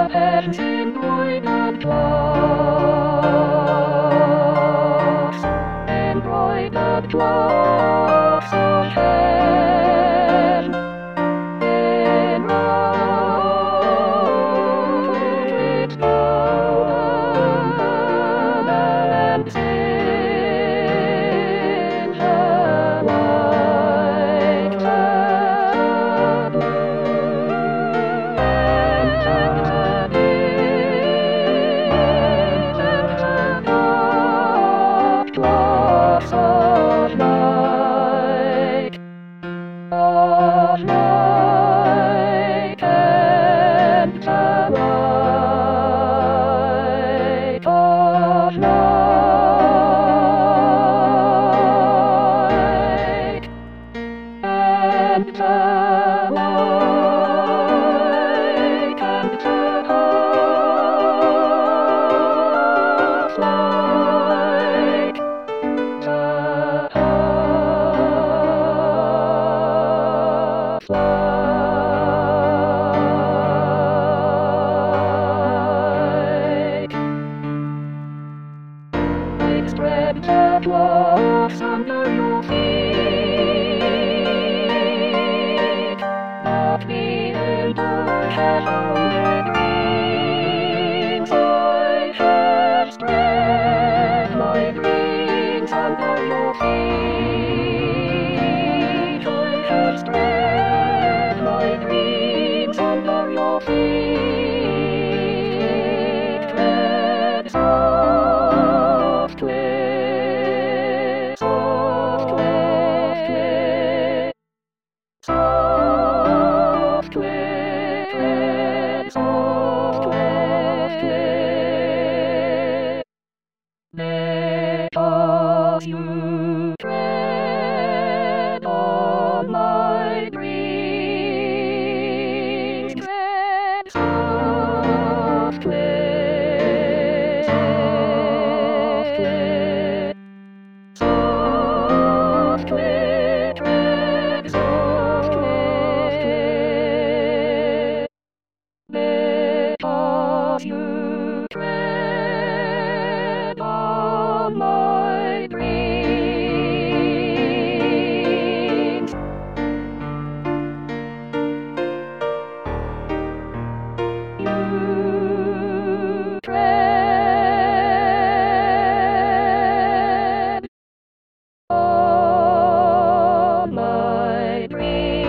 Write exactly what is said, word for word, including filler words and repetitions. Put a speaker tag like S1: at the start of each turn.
S1: hands embroidered gloves, embroidered gloves of hand, enwrought with golden and silver white and gloves of night, of night and the light of night and the light and the half light, the half light. I've spread the gloves under your feet, not the ember has only dreams. I have spread my dreams under your feet. I have spread my dreams under your feet. Tread softly, softly, softly, tread softly. Because you tread on my dreams, tread softly, softly, softly, tread softly. Because you tread on my dreams. You tread on my dreams.